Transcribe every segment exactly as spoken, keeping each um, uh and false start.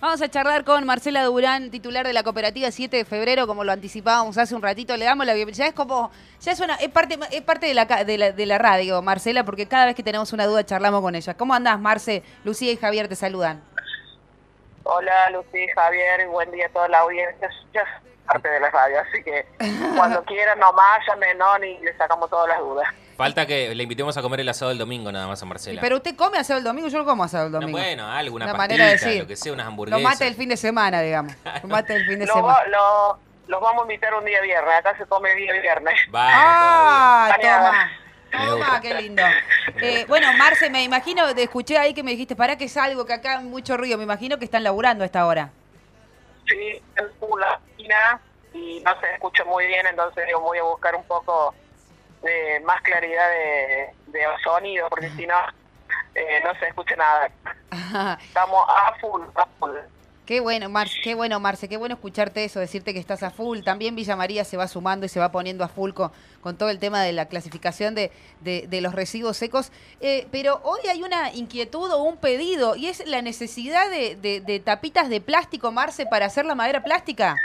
Vamos a charlar con Marcela Durán, titular de la cooperativa siete de febrero, como lo anticipábamos hace un ratito. Le damos la bienvenida. Ya es como, ya es una, es parte, es parte de la, de la, de la radio, Marcela, porque cada vez que tenemos una duda charlamos con ella. ¿Cómo andás, Marce? Lucía y Javier te saludan. Hola, Lucía y Javier, buen día a toda la audiencia. Ya es parte de la radio, así que cuando quieran nomás, llamen, no, y le sacamos todas las dudas. Falta que le invitemos a comer el asado el domingo nada más a Marcela. Pero usted come asado el domingo, yo no como asado el domingo. No, bueno, algo, una Una pastita, manera de decir. lo que sea, unas hamburguesas. Lo mate el fin de semana, digamos. Lo mate el fin de Lo, semana. lo, los vamos a invitar un día viernes, acá se come el día viernes. Vamos, ¡Ah! todavía. Toma. Toma, qué lindo. Eh, bueno, Marce, me imagino, te escuché ahí que me dijiste, pará que es algo que acá hay mucho ruido. Me imagino que están laburando a esta hora. Sí, en la esquina y no se escucha muy bien, entonces yo voy a buscar un poco de más claridad de, de sonido, porque si no, eh, no se escucha nada. Estamos a full, a full. Qué bueno, Marce, qué bueno, Marce, qué bueno escucharte eso, decirte que estás a full. También Villa María se va sumando y se va poniendo a full con, con todo el tema de la clasificación de, de, de los residuos secos. Eh, pero hoy hay una inquietud o un pedido, y es la necesidad de, de, de tapitas de plástico, Marce, para hacer la madera plástica.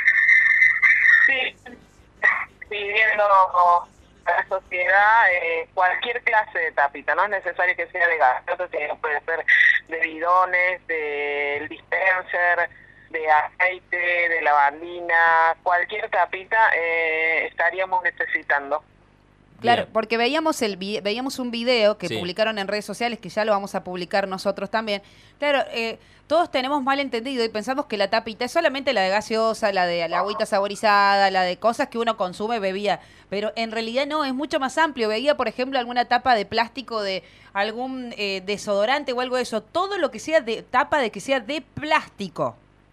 Sí, pidiendo a la sociedad eh, cualquier clase de tapita, no es necesario que sea de gaseosa, sino puede ser de bidones, del dispenser, de aceite, de lavandina, cualquier tapita eh, estaríamos necesitando. Claro, Bien. porque veíamos el vi- veíamos un video que Sí. publicaron en redes sociales, que ya lo vamos a publicar nosotros también. Claro, eh, todos tenemos mal entendido y pensamos que la tapita es solamente la de gaseosa, la de la agüita saborizada, la de cosas que uno consume, bebía. Pero en realidad no, es mucho más amplio. Veía, por ejemplo, alguna tapa de plástico de algún eh, desodorante o algo de eso. Todo lo que sea de tapa de que sea de plástico.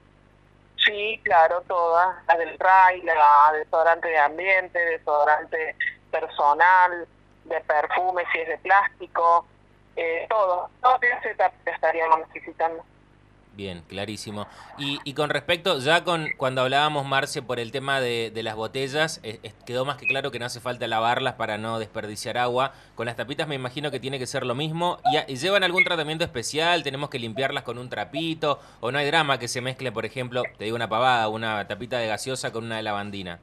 Sí, claro, todas, la del R A I, la desodorante de ambiente, desodorante personal, de perfume si es de plástico, eh, todo, todo ese tapita estaríamos necesitando. Bien, clarísimo. Y, y con respecto, ya con cuando hablábamos, Marce, por el tema de, de las botellas, eh, eh, quedó más que claro que no hace falta lavarlas para no desperdiciar agua. Con las tapitas me imagino que tiene que ser lo mismo. ¿Y, a- y llevan algún tratamiento especial? ¿Tenemos que limpiarlas con un trapito? ¿O no hay drama que se mezcle, por ejemplo, te digo una pavada, una tapita de gaseosa con una de lavandina?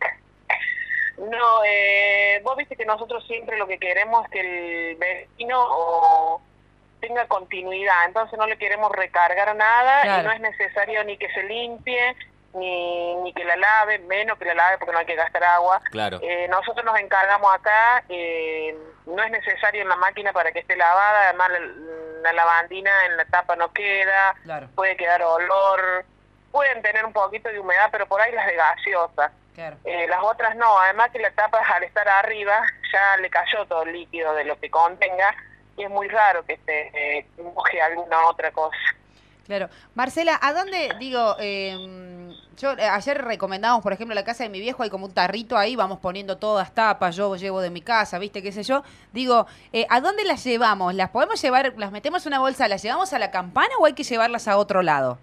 No, eh, vos viste que nosotros siempre lo que queremos es que el vecino o tenga continuidad, entonces no le queremos recargar nada. Claro. Y no es necesario ni que se limpie, ni, ni que la lave, menos que la lave porque no hay que gastar agua. Claro. Eh, nosotros nos encargamos acá, eh, no es necesario en la máquina para que esté lavada, además la, la lavandina en la tapa no queda, Claro. puede quedar olor, pueden tener un poquito de humedad, pero por ahí las de gaseosa. Claro. Eh, las otras no, además que la tapa al estar arriba ya le cayó todo el líquido de lo que contenga y es muy raro que se eh, moje alguna otra cosa. Claro. Marcela, ¿a dónde, digo, eh, yo eh, ayer recomendamos, por ejemplo, la casa de mi viejo, hay como un tarrito ahí, vamos poniendo todas tapas, yo llevo de mi casa, ¿viste? ¿Qué sé yo? Digo, eh, ¿a dónde las llevamos? ¿Las podemos llevar, las metemos en una bolsa, las llevamos a la campana o hay que llevarlas a otro lado?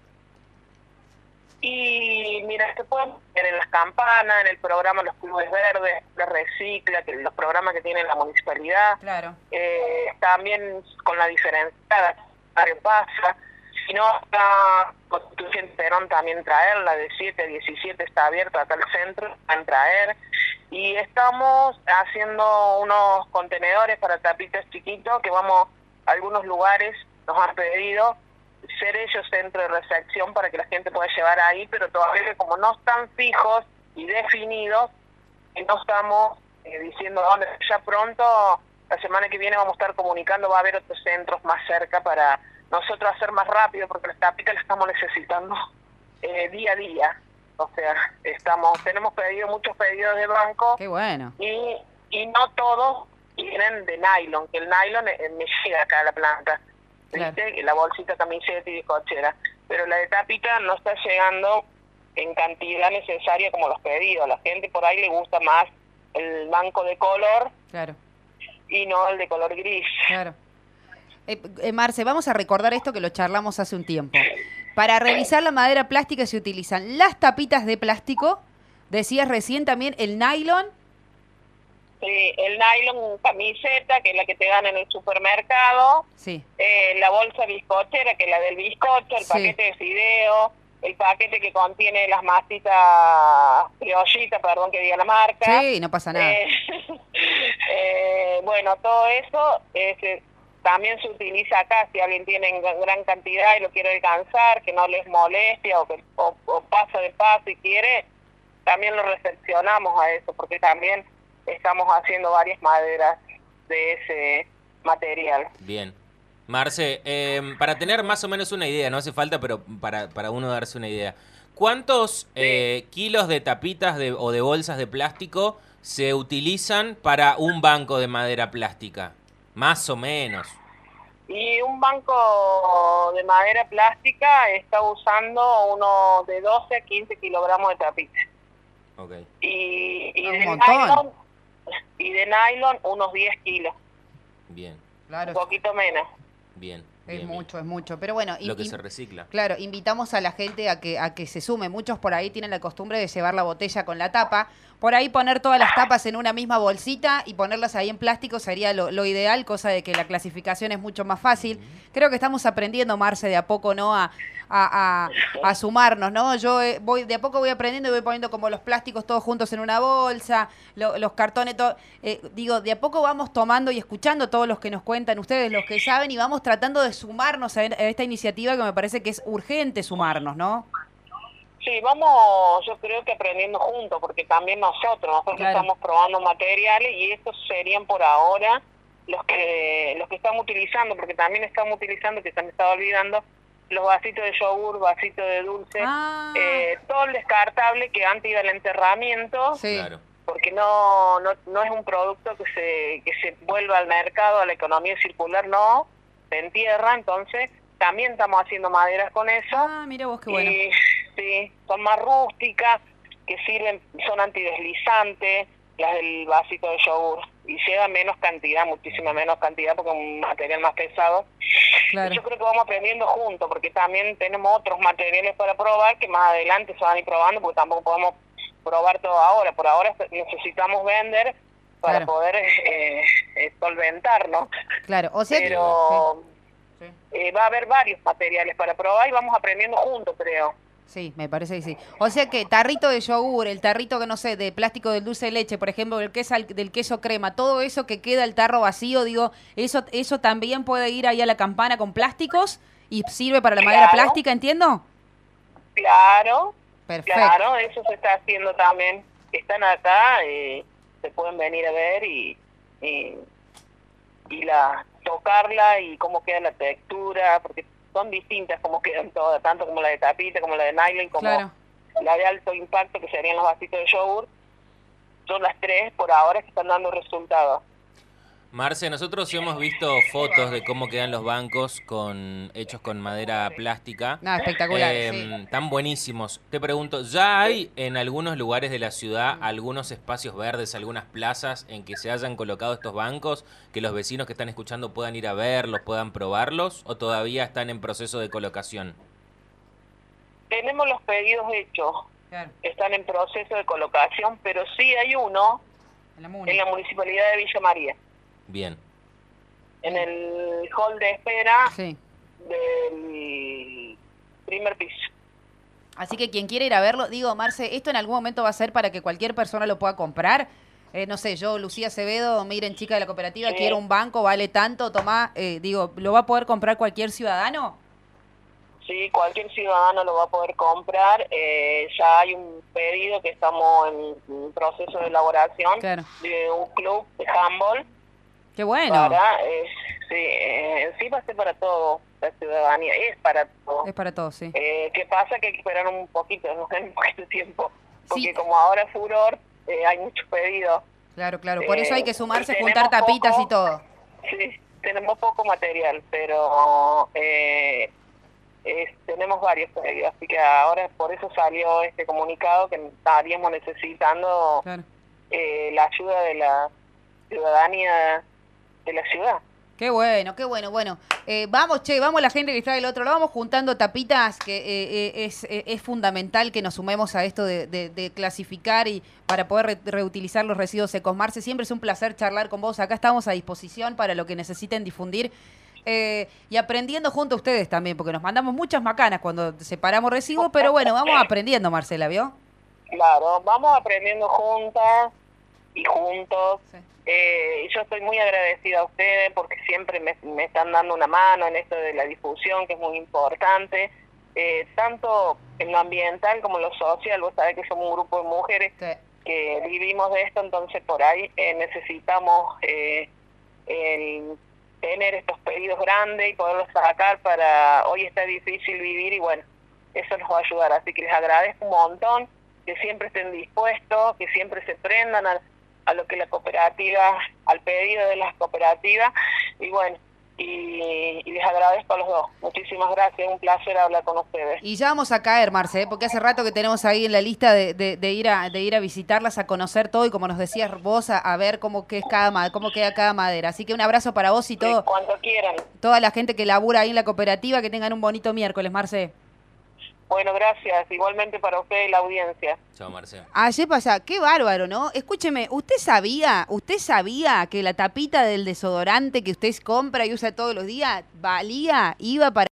Y mira, se pueden ver en las campanas, en el programa Los Clubes Verdes, la Recicla, que los programas que tiene la municipalidad. Claro. Eh, también con la diferenciada, Mario pasa. Si no, está Constitución Perón también traerla, de siete a diecisiete está abierto acá al centro, van a traer. Y estamos haciendo unos contenedores para tapitas chiquitos que vamos a algunos lugares, nos han pedido ser ellos centro de recepción para que la gente pueda llevar ahí, pero todavía como no están fijos y definidos, y no estamos eh, diciendo dónde. Ya pronto, la semana que viene vamos a estar comunicando, va a haber otros centros más cerca para nosotros hacer más rápido, porque las tapitas las estamos necesitando eh, día a día. O sea, estamos tenemos pedido muchos pedidos de banco. Qué bueno. y, y no todos vienen de nylon, que el nylon eh, me llega acá a la planta. ¿Viste? Claro. La bolsita camiseta y cochera, pero la de tapita no está llegando en cantidad necesaria como los pedidos. A la gente por ahí le gusta más el banco de color Claro. y no el de color gris. Claro. Eh, eh, Marce, vamos a recordar esto que lo charlamos hace un tiempo. Para revisar la madera plástica se utilizan las tapitas de plástico, decías recién también el nylon. Sí, el nylon camiseta, que es la que te dan en el supermercado, Sí. eh, la bolsa bizcochera, que es la del bizcocho, el Sí. paquete de fideo, el paquete que contiene las masitas criollitas, perdón que diga la marca. Sí, no pasa nada. Eh, eh, bueno, todo eso es, eh, también se utiliza acá si alguien tiene en gran cantidad y lo quiere alcanzar, que no les molestia o, que, o, o pasa de paso y quiere, también lo recepcionamos a eso, porque también estamos haciendo varias maderas de ese material. Bien. Marce, eh, para tener más o menos una idea, no hace falta, pero para, para uno darse una idea, ¿cuántos eh, kilos de tapitas de, o de bolsas de plástico se utilizan para un banco de madera plástica? Más o menos. Y un banco de madera plástica está usando uno de doce a quince kilogramos de tapita. Okay. Y, y, Un de montón. nylon, y de nylon unos diez kilos, Bien, un Claro, poquito menos. bien. es bien, mucho, es mucho. Pero bueno, bien. Lo y- que y- se recicla. claro, invitamos a la gente a que, a que se sume. Muchos por ahí tienen la costumbre de llevar la botella con la tapa. Por ahí poner todas las tapas en una misma bolsita y ponerlas ahí en plástico sería lo, lo ideal, cosa de que la clasificación es mucho más fácil. Creo que estamos aprendiendo, Marce, de a poco, ¿no? A, a, a- a sumarnos, ¿no? Yo eh, voy de a poco voy aprendiendo y voy poniendo como los plásticos todos juntos en una bolsa, lo- los cartones, todo. Eh, digo, de a poco vamos tomando y escuchando todos los que nos cuentan ustedes, los que saben, y vamos tratando de sumarnos a, a esta iniciativa que me parece que es urgente sumarnos, ¿no? Sí, vamos, yo creo que aprendiendo juntos, porque también nosotros, nosotros Claro. estamos probando materiales y estos serían por ahora los que los que estamos utilizando, porque también estamos utilizando, que se me estaba olvidando, los vasitos de yogur, vasitos de dulce, Ah. eh, todo el descartable que antes iba al enterramiento, Sí. Claro. porque no, no no es un producto que se que se vuelva al mercado, a la economía circular, no, se entierra, entonces también estamos haciendo maderas con eso. Ah, mira vos qué bueno. Y, sí, son más rústicas, que sirven, son antideslizantes, las del vasito de yogur, y lleva menos cantidad, muchísima menos cantidad, porque es un material más pesado. Claro. Yo creo que vamos aprendiendo juntos, porque también tenemos otros materiales para probar, que más adelante se van a ir probando, porque tampoco podemos probar todo ahora. Por ahora necesitamos vender para Claro. poder eh, eh, solventarnos. Claro, o sea que- Pero Sí, sí. eh, va a haber varios materiales para probar y vamos aprendiendo juntos, creo. Sí, me parece que sí. O sea que tarrito de yogur, el tarrito que no sé, de plástico del dulce de leche, por ejemplo, el queso, del queso crema, todo eso que queda el tarro vacío, digo, eso eso también puede ir ahí a la campana con plásticos y sirve para la madera Claro. plástica, ¿entiendo? Claro, Perfecto. claro, eso se está haciendo también. Están acá, eh, se pueden venir a ver y, y, y la tocarla y cómo queda la textura, porque son distintas como quedan todas, tanto como la de tapita, como la de nylon, como Claro. la de alto impacto, que serían los vasitos de yogur. Son las tres por ahora que están dando resultados. Marce, nosotros hemos visto fotos de cómo quedan los bancos con hechos con madera plástica. No, espectacular, Eh, sí. Tan buenísimos. Te pregunto, ¿ya hay en algunos lugares de la ciudad algunos espacios verdes, algunas plazas en que se hayan colocado estos bancos, que los vecinos que están escuchando puedan ir a verlos, puedan probarlos, o todavía están en proceso de colocación? Tenemos los pedidos hechos, Claro, están en proceso de colocación, pero sí hay uno en la Muni. en la municipalidad de Villa María, Bien. en el hall de espera Sí. del primer piso. Así que quien quiera ir a verlo, digo, Marce, ¿esto en algún momento va a ser para que cualquier persona lo pueda comprar? Eh, no sé, yo, Lucía Acevedo, miren, chica de la cooperativa, Sí. quiero un banco, vale tanto, tomá, eh, digo, ¿lo va a poder comprar cualquier ciudadano? Sí, cualquier ciudadano lo va a poder comprar. Eh, ya hay un pedido que estamos en un proceso de elaboración Claro. de un club de handball. Qué bueno. Para, eh, sí, eh, en sí va a ser para todo, la ciudadanía, es para todo. Es para todos, sí. Eh, ¿Qué pasa? Que hay que esperar un poquito, un poquito de tiempo, porque Sí. como ahora es furor, eh, hay muchos pedidos. Claro, claro. Por eso hay que Eh, sumarse, tenemos juntar tapitas poco- y todo. Sí, tenemos poco material, pero eh, es- tenemos varios pedidos, así que ahora por eso salió este comunicado que estaríamos necesitando Claro. eh, la ayuda de la ciudadanía de la ciudad. Qué bueno, qué bueno, bueno. Eh, vamos, che, vamos la gente que está del otro lado, vamos juntando tapitas, que eh, eh, es, eh, es fundamental que nos sumemos a esto de, de, de clasificar y para poder re reutilizar los residuos secos. Marce, siempre es un placer charlar con vos, acá estamos a disposición para lo que necesiten difundir. Eh, y aprendiendo junto a ustedes también, porque nos mandamos muchas macanas cuando separamos residuos, pero bueno, vamos aprendiendo, Marcela, ¿vio? Claro, vamos aprendiendo juntas y juntos. Sí. Eh, yo estoy muy agradecida a ustedes porque siempre me, me están dando una mano en esto de la difusión, que es muy importante, eh, tanto en lo ambiental como en lo social. Vos sabés que somos un grupo de mujeres sí. que vivimos de esto, entonces por ahí eh, necesitamos eh, el tener estos pedidos grandes y poderlos sacar. Para hoy está difícil vivir y bueno, eso nos va a ayudar, así que les agradezco un montón que siempre estén dispuestos, que siempre se prendan a, a lo que la cooperativa, al pedido de las cooperativas, y bueno, y, y les agradezco a los dos. Muchísimas gracias, un placer hablar con ustedes. Y ya vamos a caer, Marce, ¿eh? Porque hace rato que tenemos ahí en la lista de, de, de ir a de ir a visitarlas, a conocer todo y como nos decías vos, a, a ver cómo que es cada cómo queda cada madera. Así que un abrazo para vos y todo. Sí, cuando quieran. Toda la gente que labura ahí en la cooperativa, que tengan un bonito miércoles, Marce. Bueno, gracias. Igualmente para usted y la audiencia. Chao, Marcelo. Ayer pasa, qué bárbaro, ¿no? Escúcheme, ¿usted sabía, usted sabía que la tapita del desodorante que usted compra y usa todos los días valía, iba para